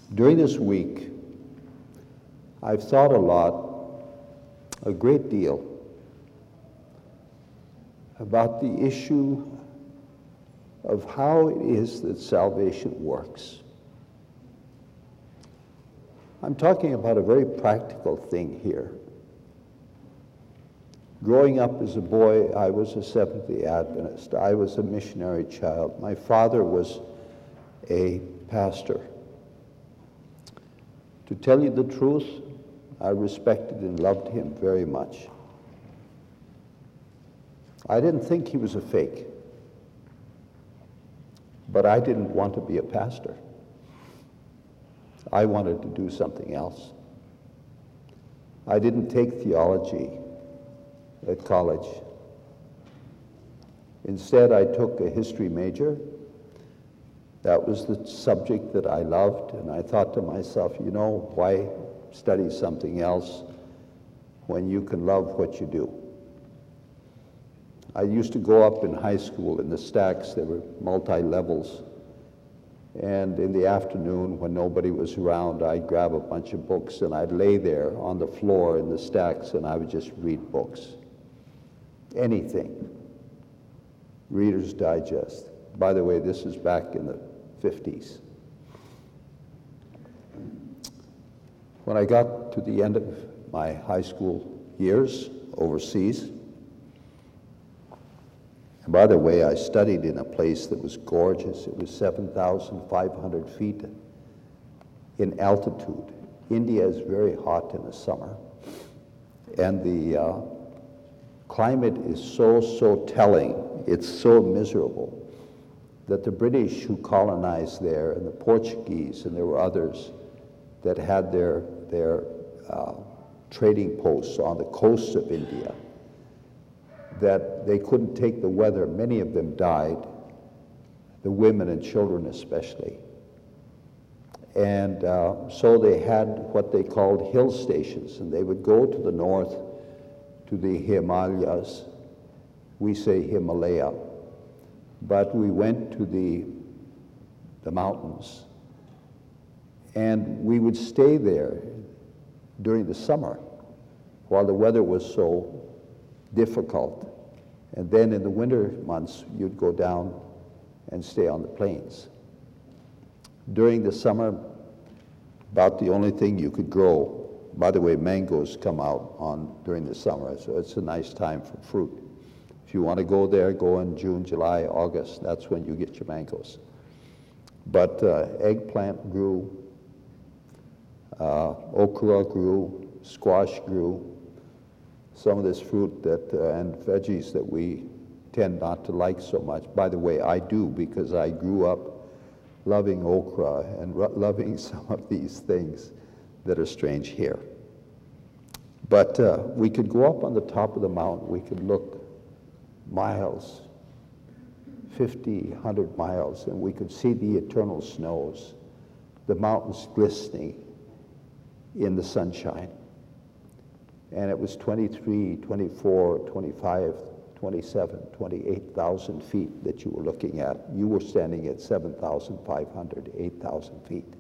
During this week, I've thought a great deal, about the issue of how it is that salvation works. I'm talking about a very practical thing here. Growing up as a boy, I was a Seventh-day Adventist. I was a missionary child. My father was a pastor. To tell you the truth, I respected and loved him very much. I didn't think he was a fake, but I didn't want to be a pastor. I wanted to do something else. I didn't take theology at college. Instead, I took a history major. That was the subject that I loved, and I thought to myself, why study something else when you can love what you do? I used to go up in high school in the stacks. There were multi-levels. And in the afternoon, when nobody was around, I'd grab a bunch of books and I'd lay there on the floor in the stacks and I would just read books. Anything. Reader's Digest. By the way, this is back in the 50s. When I got to the end of my high school years overseas, and by the way, I studied in a place that was gorgeous. It was 7,500 feet in altitude. India is very hot in the summer, and the climate is so telling. It's so miserable that the British who colonized there, and the Portuguese, and there were others that had their trading posts on the coast of India, that they couldn't take the weather. Many of them died, the women and children especially. And so they had what they called hill stations, and they would go to the north to the Himalayas. We say Himalaya, but we went to the mountains, and we would stay there during the summer while the weather was so difficult. And then in the winter months, you'd go down and stay on the plains. During the summer, about the only thing you could grow, by the way, mangoes come out during the summer, so it's a nice time for fruit. If you want to go there, go in June, July, August. That's when you get your mangoes. But eggplant grew, okra grew, squash grew, some of this fruit and veggies that we tend not to like so much. By the way, I do, because I grew up loving okra and loving some of these things that are strange here. But we could go up on the top of the mountain. We could look miles, 50, 100 miles, and we could see the eternal snows, the mountains glistening in the sunshine. And it was 23, 24, 25, 27, 28,000 feet that you were looking at. You were standing at 7,500, 8,000 feet.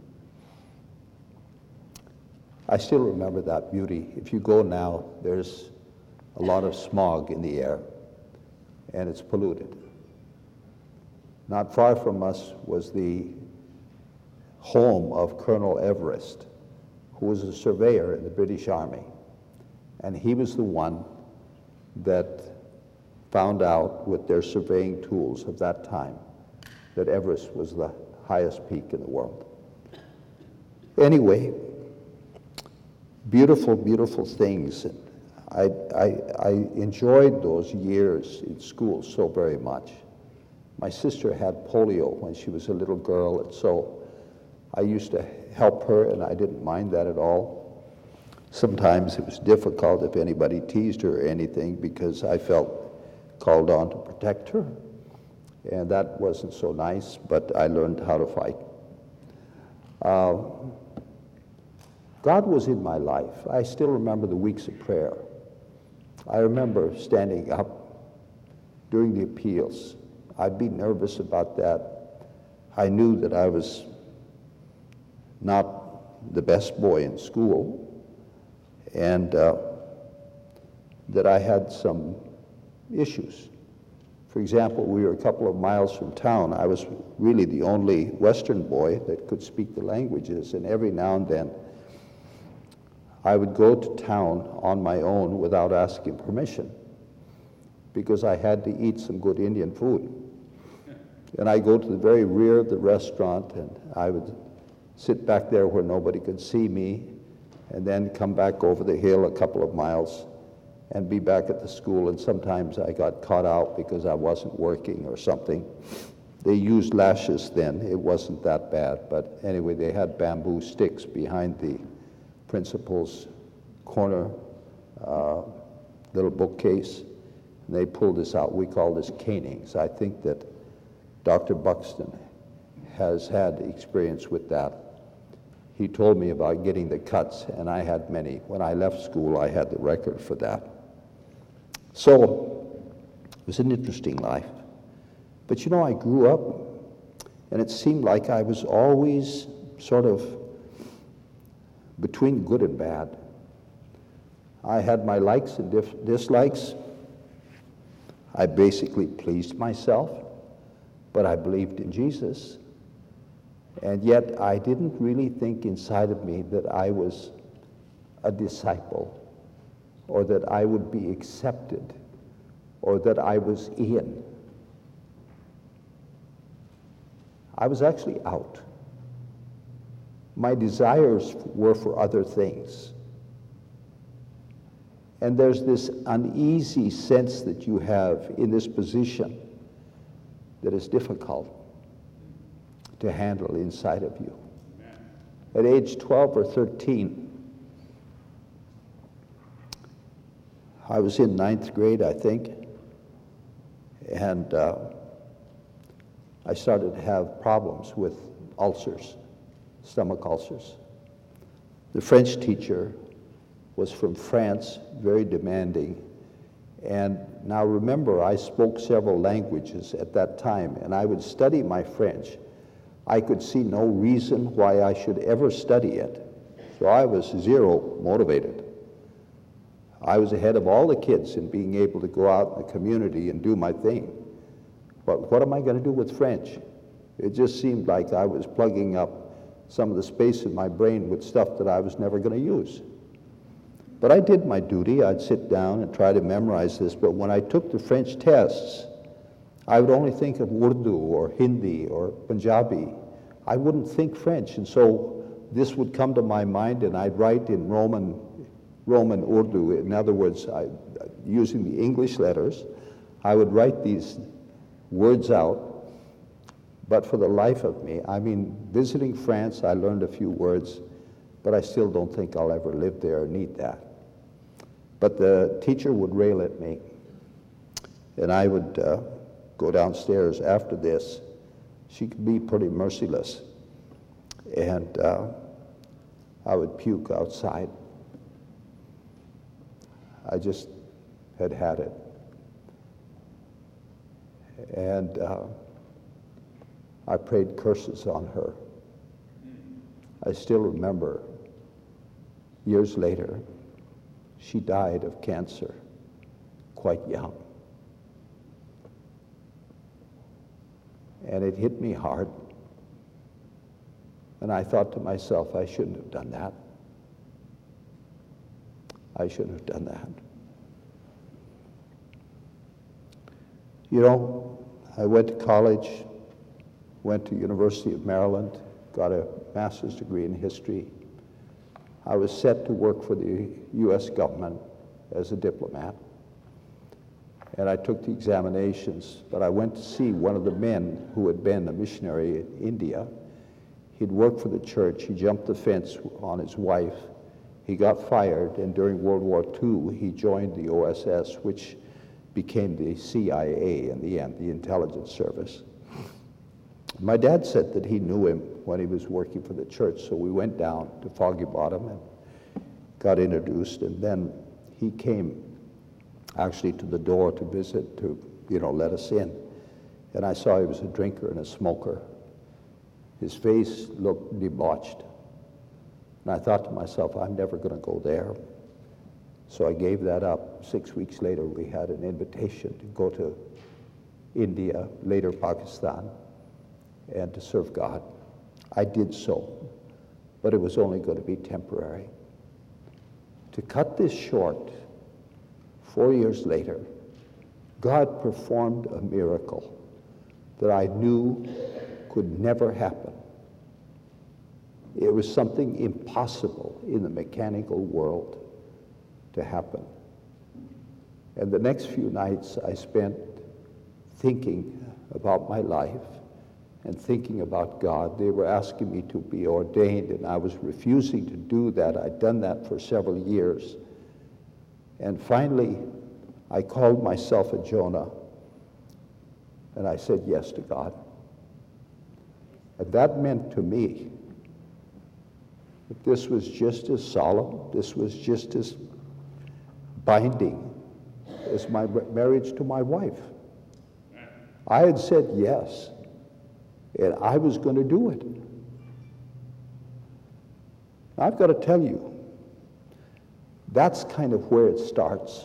I still remember that beauty. If you go now, there's a lot of smog in the air, and it's polluted. Not far from us was the home of Colonel Everest, who was a surveyor in the British Army. And he was the one that found out with their surveying tools of that time that Everest was the highest peak in the world. Anyway, beautiful, beautiful things. I enjoyed those years in school so very much. My sister had polio when she was a little girl, and so I used to help her, and I didn't mind that at all. Sometimes it was difficult if anybody teased her or anything, because I felt called on to protect her, and that wasn't so nice, but I learned how to fight. God was in my life. I still remember the weeks of prayer. I remember standing up during the appeals. I'd be nervous about that. I knew that I was not the best boy in school, and that I had some issues. For example, we were a couple of miles from town. I was really the only Western boy that could speak the languages, and every now and then I would go to town on my own without asking permission because I had to eat some good Indian food. And I go to the very rear of the restaurant, and I would sit back there where nobody could see me, and then come back over the hill a couple of miles and be back at the school. And sometimes I got caught out because I wasn't working or something. They used lashes then. It wasn't that bad. But anyway, they had bamboo sticks behind the principal's corner little bookcase. And they pulled this out. We call this canings. I think that Dr. Buxton has had experience with that. He told me about getting the cuts, and I had many. When I left school, I had the record for that. So it was an interesting life. But you know, I grew up, and it seemed like I was always sort of between good and bad. I had my likes and dislikes. I basically pleased myself, but I believed in Jesus. And yet I didn't really think inside of me that I was a disciple, or that I would be accepted, or that I was in. I was actually out. My desires were for other things. And there's this uneasy sense that you have in this position that is difficult to handle inside of you. At age 12 or 13, I was in 9th grade, I think, and I started to have problems with ulcers, stomach ulcers. The French teacher was from France, very demanding. And now remember, I spoke several languages at that time, and I would study my French. I could see no reason why I should ever study it. So I was zero motivated. I was ahead of all the kids in being able to go out in the community and do my thing. But what am I going to do with French? It just seemed like I was plugging up some of the space in my brain with stuff that I was never going to use. But I did my duty. I'd sit down and try to memorize this. But when I took the French tests, I would only think of Urdu or Hindi or Punjabi. I wouldn't think French. And so this would come to my mind, and I'd write in Roman Urdu. In other words, using the English letters, I would write these words out. But for the life of me, I mean, visiting France, I learned a few words, but I still don't think I'll ever live there or need that. But the teacher would rail at me, and I would go downstairs after this. She could be pretty merciless, and I would puke outside. I just had had it. And I prayed curses on her. I still remember, years later, she died of cancer, quite young. And it hit me hard. And I thought to myself, I shouldn't have done that. I shouldn't have done that. You know, I went to college, went to University of Maryland, got a master's degree in history. I was set to work for the U.S. government as a diplomat. And I took the examinations, but I went to see one of the men who had been a missionary in India. He'd worked for the church. He jumped the fence on his wife. He got fired, and during World War II, he joined the OSS, which became the CIA in the end, the intelligence service. My dad said that he knew him when he was working for the church, so we went down to Foggy Bottom and got introduced, and then he came actually to the door to visit, to, let us in. And I saw he was a drinker and a smoker. His face looked debauched. And I thought to myself, I'm never going to go there. So I gave that up. 6 weeks later, we had an invitation to go to India, later Pakistan, and to serve God. I did so, but it was only going to be temporary. To cut this short, 4 years later, God performed a miracle that I knew could never happen. It was something impossible in the mechanical world to happen. And the next few nights I spent thinking about my life and thinking about God. They were asking me to be ordained, and I was refusing to do that. I'd done that for several years. And finally, I called myself a Jonah, and I said yes to God. And that meant to me that this was just as solemn, this was just as binding as my marriage to my wife. I had said yes, and I was going to do it. I've got to tell you, that's kind of where it starts.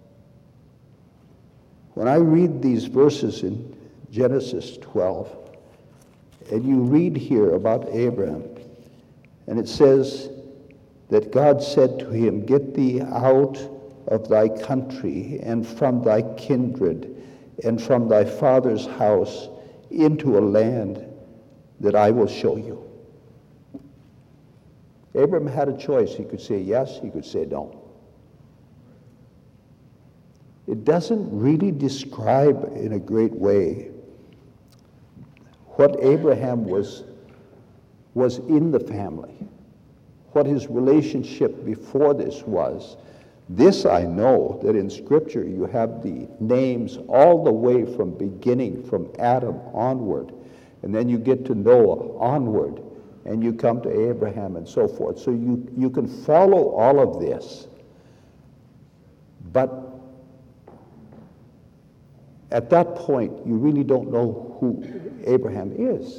When I read these verses in Genesis 12, and you read here about Abraham, and it says that God said to him, "Get thee out of thy country and from thy kindred and from thy father's house into a land that I will show you." Abraham had a choice. He could say yes, he could say no. It doesn't really describe in a great way what Abraham was in the family, what his relationship before this was. This I know, that in Scripture you have the names all the way from beginning, from Adam onward, and then you get to Noah onward, and you come to Abraham and so forth. So you can follow all of this. But at that point, you really don't know who Abraham is.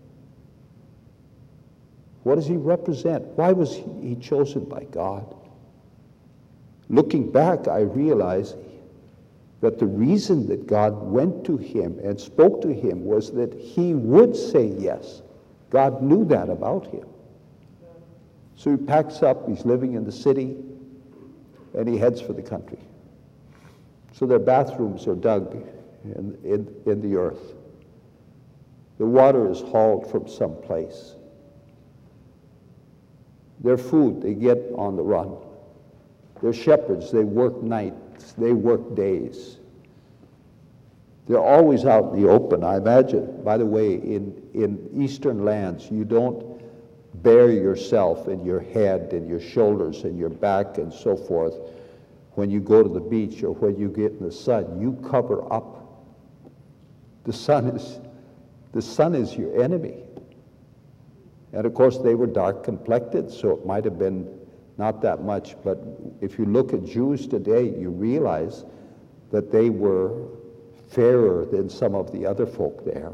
What does he represent? Why was he chosen by God? Looking back, I realize that the reason that God went to him and spoke to him was that he would say yes. God knew that about him. So he packs up, he's living in the city, and he heads for the country. So their bathrooms are dug in the earth. The water is hauled from someplace. Their food they get on the run. They're shepherds, they work nights, they work days. They're always out in the open. I imagine, by the way, in eastern lands, you don't bare yourself and your head and your shoulders and your back and so forth when you go to the beach or when you get in the sun. You cover up. The sun is your enemy. And of course, they were dark complected, so it might have been not that much, but if you look at Jews today, you realize that they were fairer than some of the other folk there.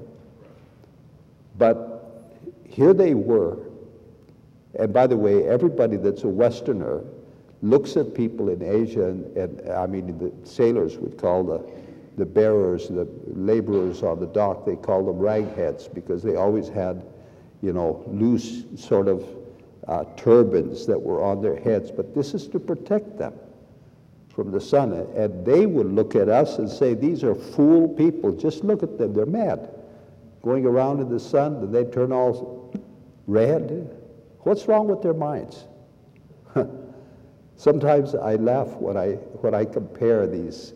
But here they were, and by the way, everybody that's a Westerner looks at people in Asia, and I mean, the sailors would call the bearers, the laborers on the dock, they call them ragheads because they always had, loose sort of turbans that were on their heads, but this is to protect them from the sun. And they would look at us and say, these are fool people. Just look at them. They're mad. Going around in the sun, and they turn all red. What's wrong with their minds? Sometimes I laugh when I compare these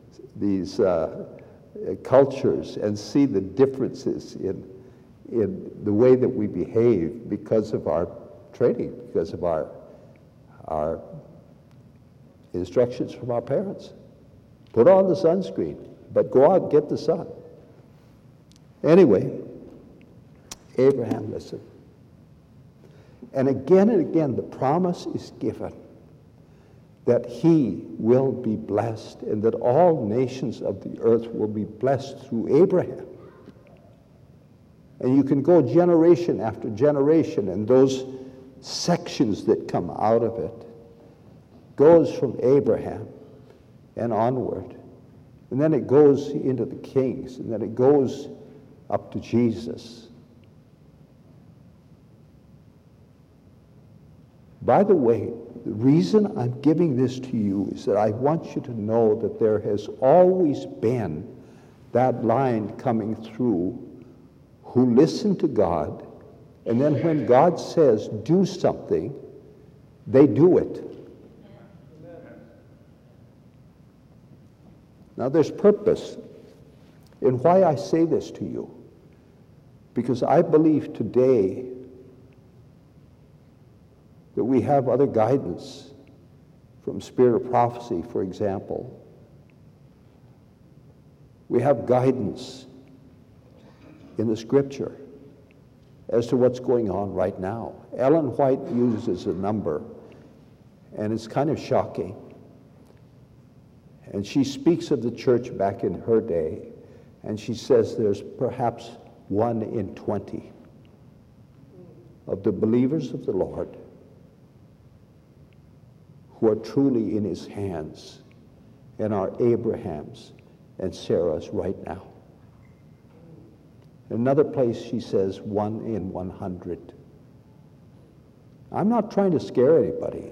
cultures and see the differences in the way that we behave because of our training, because of our instructions from our parents. Put on the sunscreen, but go out and get the sun. Anyway, Abraham listened. And again, the promise is given that he will be blessed and that all nations of the earth will be blessed through Abraham. And you can go generation after generation, and those sections that come out of it, goes from Abraham and onward. And then it goes into the kings, and then it goes up to Jesus. By the way, the reason I'm giving this to you is that I want you to know that there has always been that line coming through who listen to God, and then when God says do something, they do it. Now there's purpose in why I say this to you, because I believe today that we have other guidance from Spirit of Prophecy, for example. We have guidance in the Scripture as to what's going on right now. Ellen White uses a number, and it's kind of shocking. And she speaks of the church back in her day, and she says there's perhaps 1 in 20 of the believers of the Lord who are truly in his hands and are Abraham's and Sarah's right now. In another place she says 1 in 100. I'm not trying to scare anybody.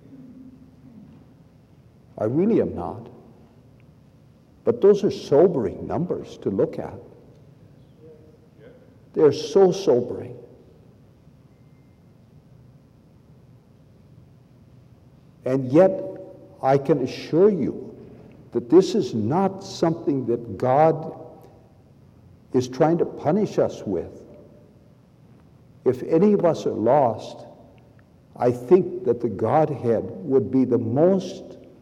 I really am not. But those are sobering numbers to look at. They're so sobering. And yet, I can assure you that this is not something that God is trying to punish us with. If any of us are lost, I think that the Godhead would be the most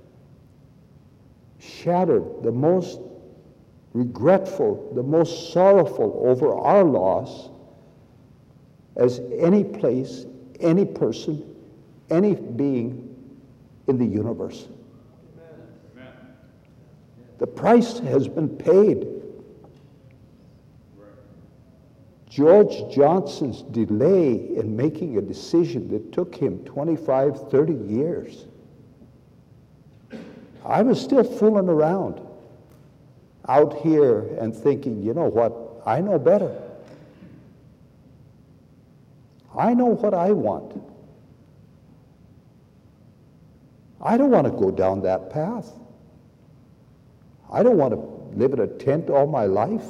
shattered, the most regretful, the most sorrowful over our loss as any place, any person, any being in the universe. Amen. The price has been paid. George Johnson's delay in making a decision that took him 25, 30 years. I was still fooling around out here and thinking, you know what, I know better. I know what I want. I don't want to go down that path. I don't want to live in a tent all my life.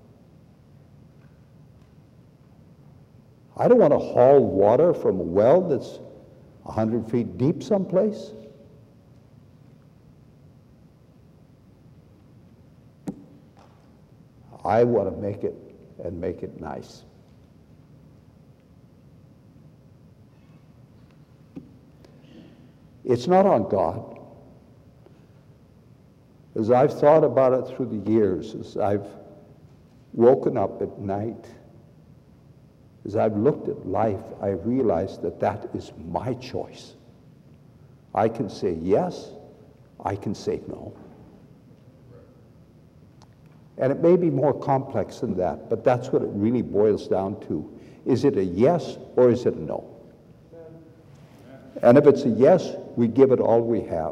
I don't want to haul water from a well that's 100 feet deep someplace. I want to make it and make it nice. It's not on God. As I've thought about it through the years, as I've woken up at night, as I've looked at life, I realized that that is my choice. I can say yes, I can say no. And it may be more complex than that, but that's what it really boils down to. Is it a yes or is it a no? And if it's a yes, we give it all we have.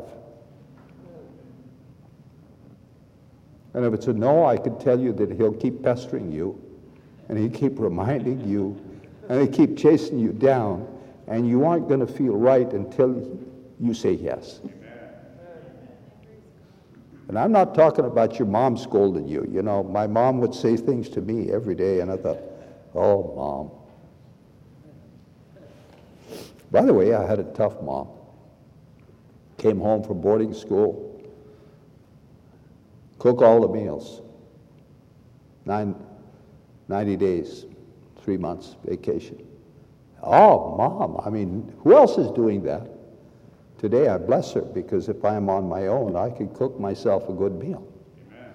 And if it's a no, I can tell you that he'll keep pestering you, and he'll keep reminding you, and he'll keep chasing you down, and you aren't going to feel right until you say yes. And I'm not talking about your mom scolding you. You know, my mom would say things to me every day, and I thought, oh, Mom. By the way, I had a tough mom. Came home from boarding school, cook all the meals. 90 days, 3 months vacation. Oh, Mom, I mean, who else is doing that? Today I bless her, because if I'm on my own, I can cook myself a good meal. Amen.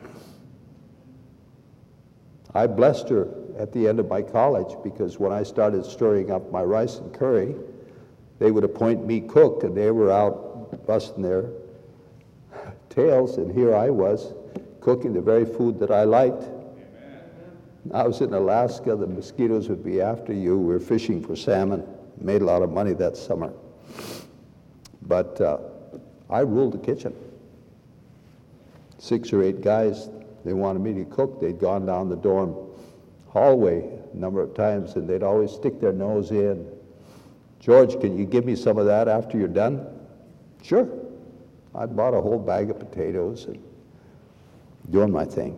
I blessed her at the end of my college, because when I started stirring up my rice and curry, they would appoint me cook, and they were out busting their tails, and here I was cooking the very food that I liked. Amen. I was in Alaska, the mosquitoes would be after you. We were fishing for salmon. Made a lot of money that summer. But I ruled the kitchen. 6 or 8 guys, they wanted me to cook. They'd gone down the dorm hallway a number of times, and they'd always stick their nose in. George, can you give me some of that after you're done? Sure. I bought a whole bag of potatoes and doing my thing.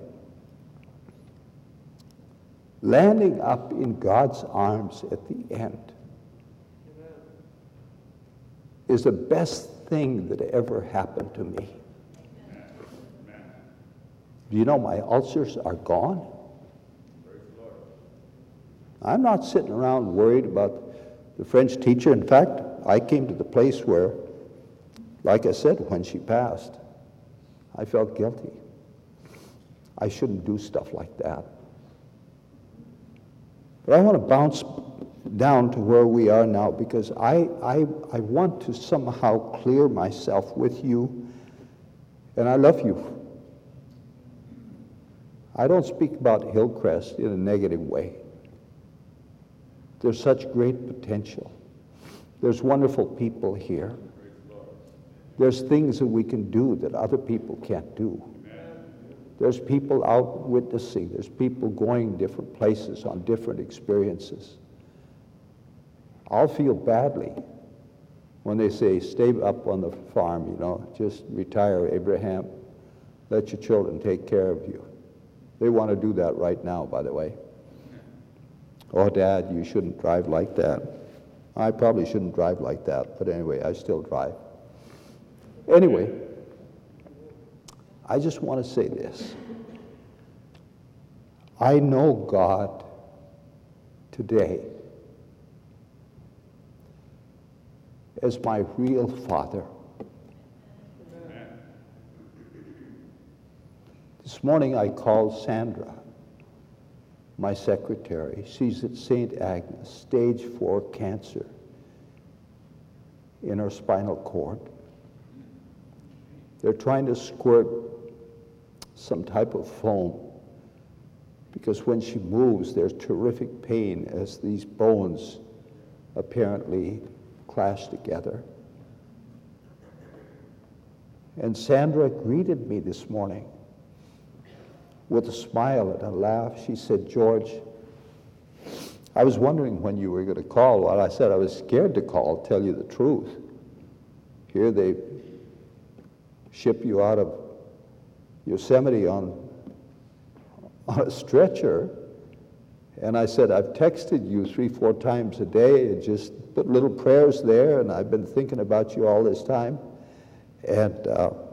Landing up in God's arms at the end is the best thing that ever happened to me. Do you know my ulcers are gone? I'm not sitting around worried about the French teacher. In fact, I came to the place where, like I said, when she passed, I felt guilty. I shouldn't do stuff like that. But I want to bounce down to where we are now, because I want to somehow clear myself with you, and I love you. I don't speak about Hillcrest in a negative way. There's such great potential. There's wonderful people here. There's things that we can do that other people can't do. There's people out witnessing. There's people going different places on different experiences. I'll feel badly when they say, stay up on the farm, you know, just retire, Abraham. Let your children take care of you. They want to do that right now, by the way. Oh, Dad, you shouldn't drive like that. I probably shouldn't drive like that, but anyway, I still drive. Anyway, I just want to say this. I know God today as my real Father. This morning I called Sandra, my secretary. She's at St. Agnes, stage 4 cancer in her spinal cord. They're trying to squirt some type of foam because when she moves, there's terrific pain as these bones apparently clash together. And Sandra greeted me this morning with a smile and a laugh. She said, George, I was wondering when you were going to call. Well, I said I was scared to call, tell you the truth. Here they ship you out of Yosemite on a stretcher. And I said, I've texted you 3-4 times a day and just put little prayers there, and I've been thinking about you all this time. And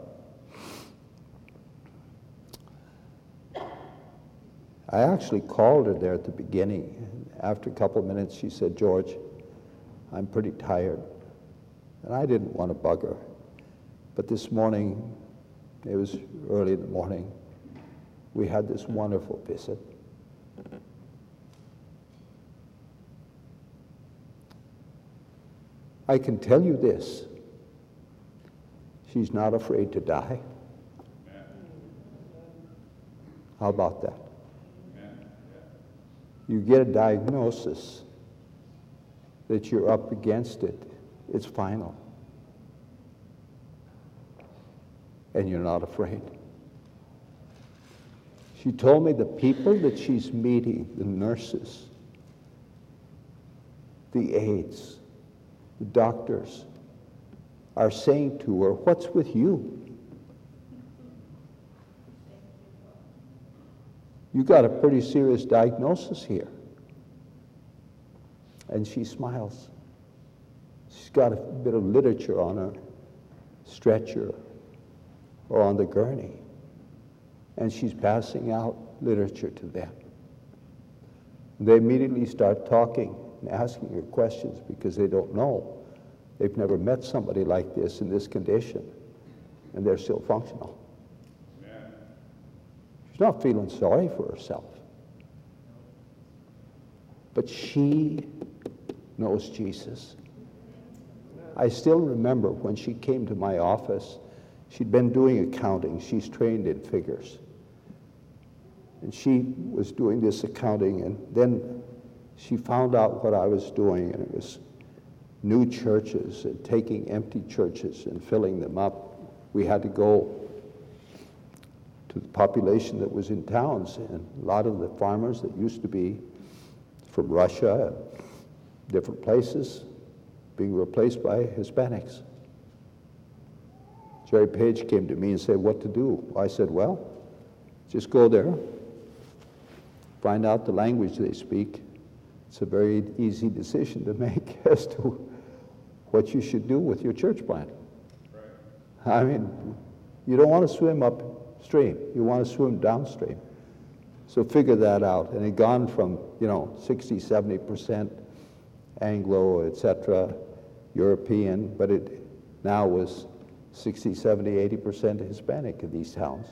I actually called her there at the beginning. After a couple of minutes, she said, George, I'm pretty tired. And I didn't want to bug her. But this morning, it was early in the morning, we had this wonderful visit. I can tell you this, she's not afraid to die. How about that? You get a diagnosis that you're up against it, it's final. And you're not afraid. She told me the people that she's meeting, the nurses, the aides, the doctors, are saying to her, what's with you? You got a pretty serious diagnosis here. And she smiles. She's got a bit of literature on her stretcher or on the gurney. And she's passing out literature to them. They immediately start talking and asking her questions because they don't know. They've never met somebody like this in this condition, and they're still functional. She's not feeling sorry for herself. But she knows Jesus. I still remember when she came to my office, she'd been doing accounting. She's trained in figures. And she was doing this accounting, and then she found out what I was doing, and it was new churches and taking empty churches and filling them up. We had to go to the population that was in towns, and a lot of the farmers that used to be from Russia and different places being replaced by Hispanics. Jerry Page came to me and said, what to do? I said, well, just go there, find out the language they speak. It's a very easy decision to make as to what you should do with your church plant. Right. I mean, you don't want to swim upstream. You want to swim downstream. So figure that out. And it gone from, 60, 70% Anglo, etc., European, but it now was 60, 70, 80% Hispanic in these towns.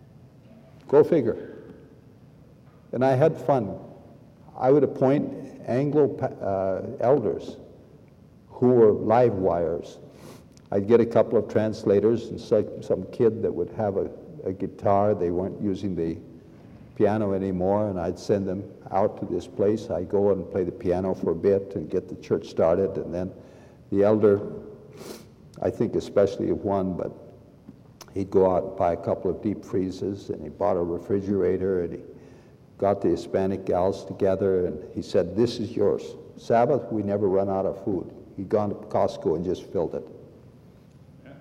Go figure. And I had fun. I would appoint Anglo elders who were live wires. I'd get a couple of translators and some kid that would have a guitar. They weren't using the piano anymore, and I'd send them out to this place. I'd go and play the piano for a bit and get the church started, and then the elder, I think especially of one, but he'd go out and buy a couple of deep freezes, and he bought a refrigerator, and he got the Hispanic gals together, and he said, this is yours. Sabbath, we never run out of food. He'd gone to Costco and just filled it. Yeah.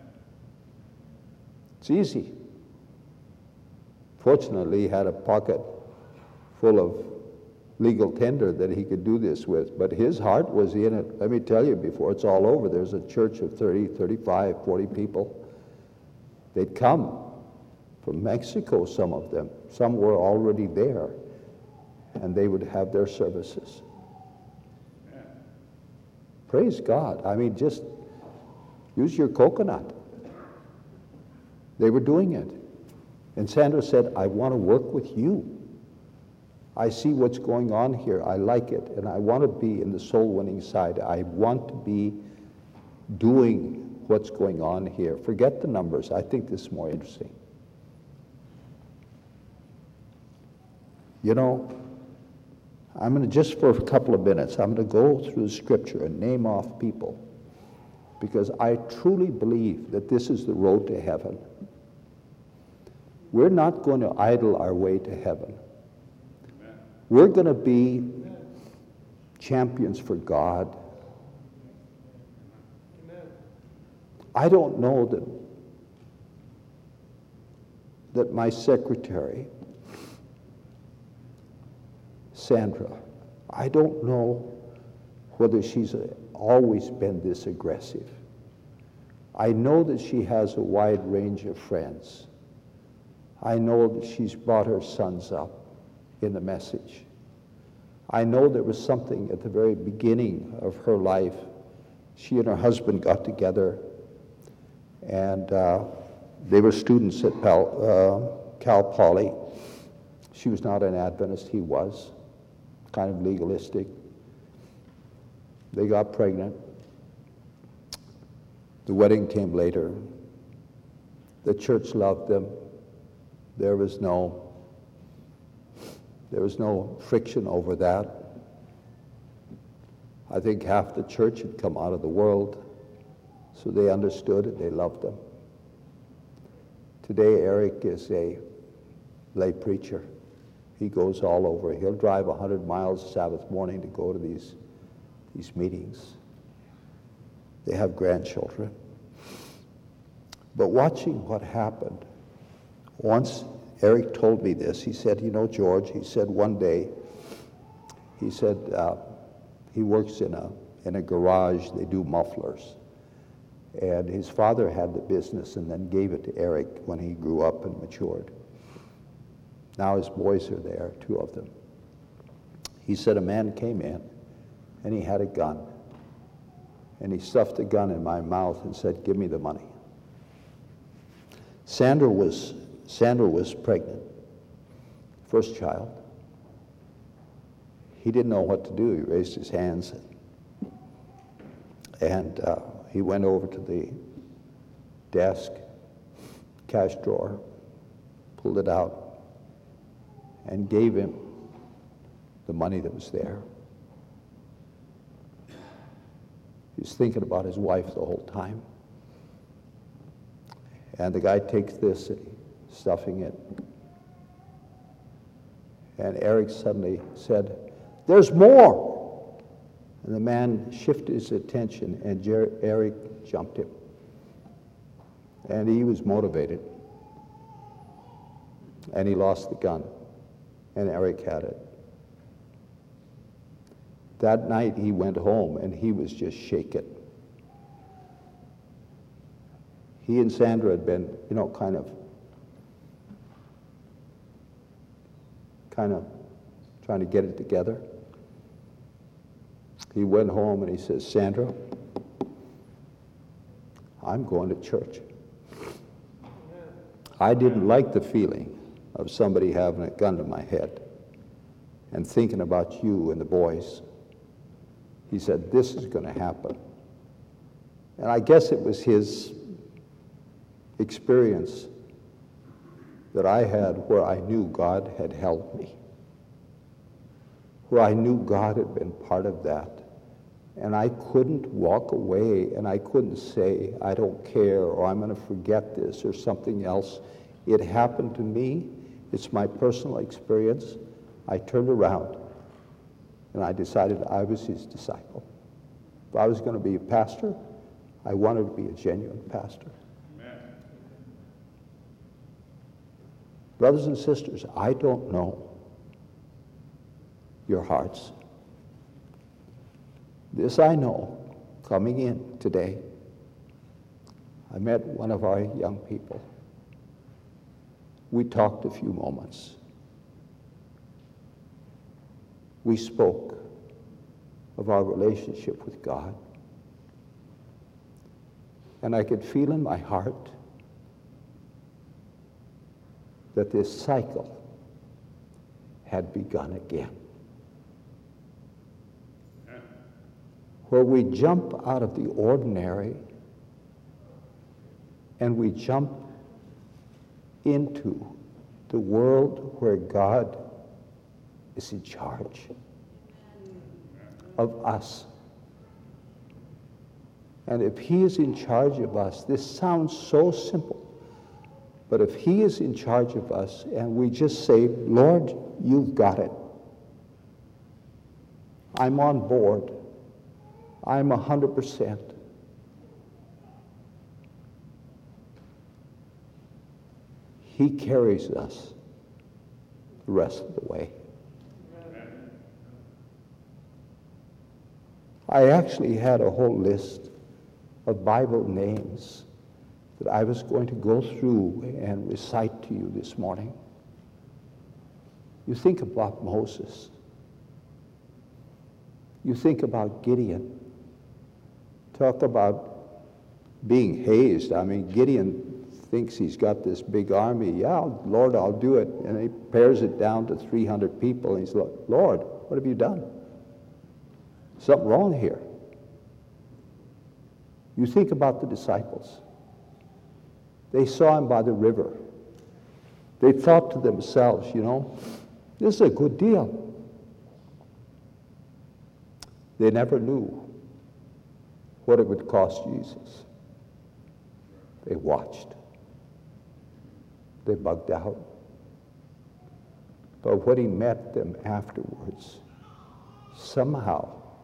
It's easy. Fortunately, he had a pocket full of legal tender that he could do this with, but his heart was in it. Let me tell you, before it's all over, there's a church of 30, 35, 40 people. They'd come from Mexico, some of them. Some were already there, and they would have their services. Yeah. Praise God. I mean, just use your coconut. They were doing it. And Sandra said, I want to work with you. I see what's going on here. I like it, and I want to be in the soul-winning side. I want to be doing what's going on here. Forget the numbers. I think this is more interesting. I'm going to, just for a couple of minutes, I'm going to go through the scripture and name off people, because I truly believe that this is the road to heaven. We're not going to idle our way to heaven. Amen. We're going to be champions for God. Amen. I don't know that my secretary, Sandra, I don't know whether she's always been this aggressive. I know that she has a wide range of friends. I know that she's brought her sons up in the message. I know there was something at the very beginning of her life. She and her husband got together, and they were students at Cal Poly. She was not an Adventist, he was, kind of legalistic. They got pregnant. The wedding came later. The church loved them. There was no friction over that. I think half the church had come out of the world, so they understood it, they loved them. Today, Eric is a lay preacher. He goes all over. He'll drive 100 miles Sabbath morning to go to these meetings. They have grandchildren. But watching what happened, once Eric told me this, he said, George, he said one day, he said he works in a garage, they do mufflers. And his father had the business and then gave it to Eric when he grew up and matured. Now his boys are there, 2 of them. He said a man came in and he had a gun. And he stuffed the gun in my mouth and said, give me the money. Sandra was pregnant, first child. He didn't know what to do. He raised his hands and he went over to the desk, cash drawer, pulled it out, and gave him the money that was there. He's thinking about his wife the whole time. And the guy takes this, stuffing it. And Eric suddenly said, "There's more!" And the man shifted his attention, and Eric jumped him. And he was motivated. And he lost the gun. And Eric had it. That night he went home and he was just shaken. He and Sandra had been, kind of trying to get it together. He went home and he says, "Sandra, I'm going to church." I didn't like the feeling of somebody having a gun to my head and thinking about you and the boys. He said, "This is going to happen." And I guess it was his experience that I had where I knew God had helped me, where I knew God had been part of that. And I couldn't walk away, and I couldn't say, "I don't care," or "I'm going to forget this," or something else. It happened to me. It's my personal experience. I turned around, and I decided I was his disciple. If I was going to be a pastor, I wanted to be a genuine pastor. Amen. Brothers and sisters, I don't know your hearts. This I know, coming in today, I met one of our young people. We talked a few moments. We spoke of our relationship with God. And I could feel in my heart that this cycle had begun again. Where we jump out of the ordinary and we jump into the world where God is in charge of us. And if he is in charge of us, this sounds so simple, but if he is in charge of us and we just say, "Lord, you've got it. I'm on board. I'm 100%. He carries us the rest of the way. I actually had a whole list of Bible names that I was going to go through and recite to you this morning. You think about Moses. You think about Gideon. Talk about being hazed. I mean, Gideon thinks he's got this big army. "Yeah, Lord, I'll do it." And he pares it down to 300 people. And he's like, "Lord, what have you done? Something wrong here." You think about the disciples. They saw him by the river. They thought to themselves, this is a good deal. They never knew what it would cost Jesus. They watched. They bugged out. But when he met them afterwards, somehow,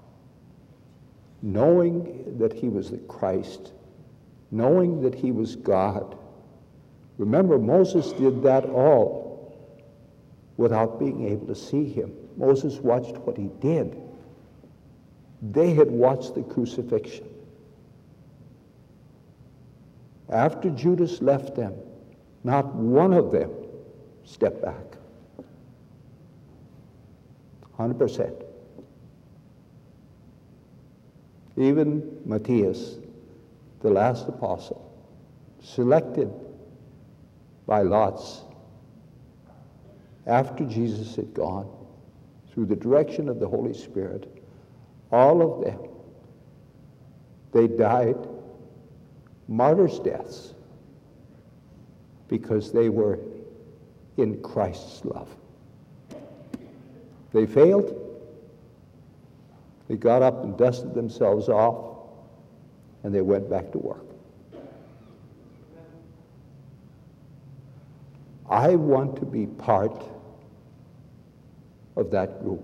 knowing that he was the Christ, knowing that he was God. Remember, Moses did that all without being able to see him. Moses watched what he did. They had watched the crucifixion. After Judas left them, not one of them stepped back. 100%. Even Matthias, the last apostle, selected by lots after Jesus had gone, through the direction of the Holy Spirit, all of them, they died martyrs' deaths because they were in Christ's love. They failed. They got up and dusted themselves off and they went back to work. I want to be part of that group.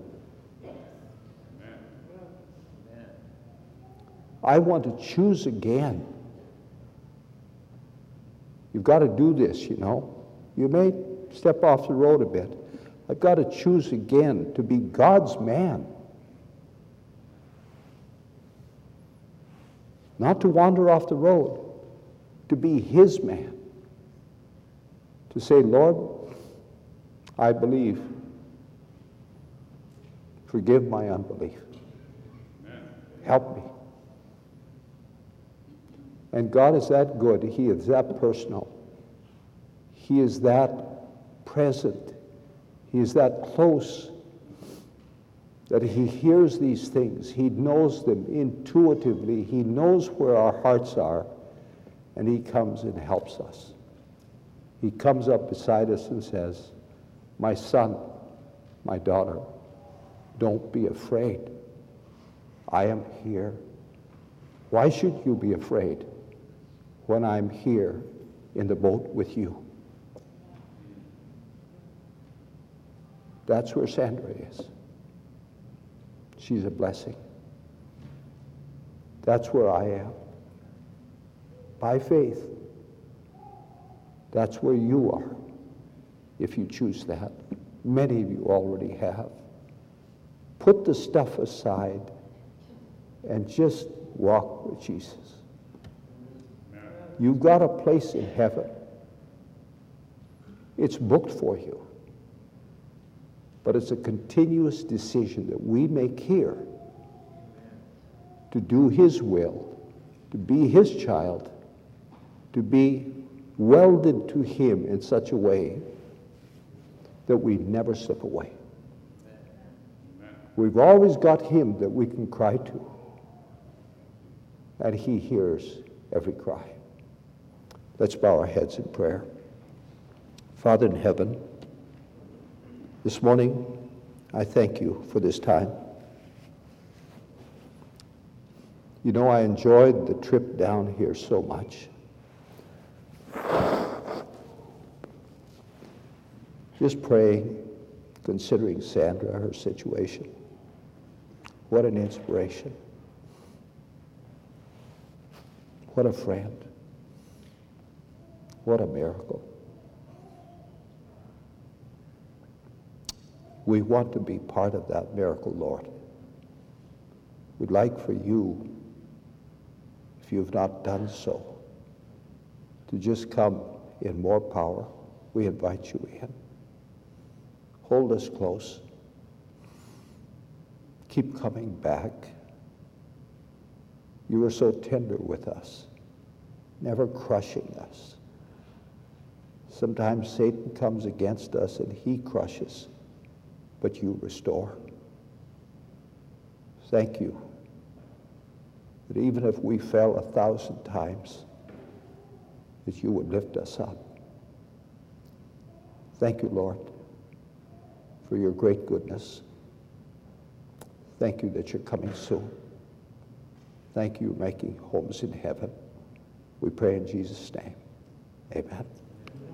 I want to choose again. You've got to do this, you know. You may step off the road a bit. I've got to choose again to be God's man. Not to wander off the road, to be His man. To say, Lord, I believe. Forgive my unbelief. Help me. And God is that good. He is that personal. He is that present. He is that close that He hears these things. He knows them intuitively. He knows where our hearts are, and He comes and helps us. He comes up beside us and says, my son, my daughter, don't be afraid. I am here. Why should you be afraid when I'm here in the boat with you? That's where Sandra is. She's a blessing. That's where I am. By faith. That's where you are, if you choose that. Many of you already have. Put the stuff aside and just walk with Jesus. You've got a place in heaven. It's booked for you. But it's a continuous decision that we make here to do His will, to be His child, to be welded to Him in such a way that we never slip away. We've always got Him that we can cry to, and He hears every cry. Let's bow our heads in prayer. Father in heaven, this morning I thank You for this time. You know, I enjoyed the trip down here so much. Just praying, considering Sandra, her situation. What an inspiration. What a friend. What a miracle. We want to be part of that miracle, Lord. We'd like for You, if you've not done so, to just come in more power. We invite You in. Hold us close. Keep coming back. You were so tender with us, never crushing us. Sometimes Satan comes against us and he crushes, but You restore. Thank You that even if we fell 1,000 times, that You would lift us up. Thank You, Lord, for Your great goodness. Thank You that You're coming soon. Thank You, making homes in heaven. We pray in Jesus' name. Amen.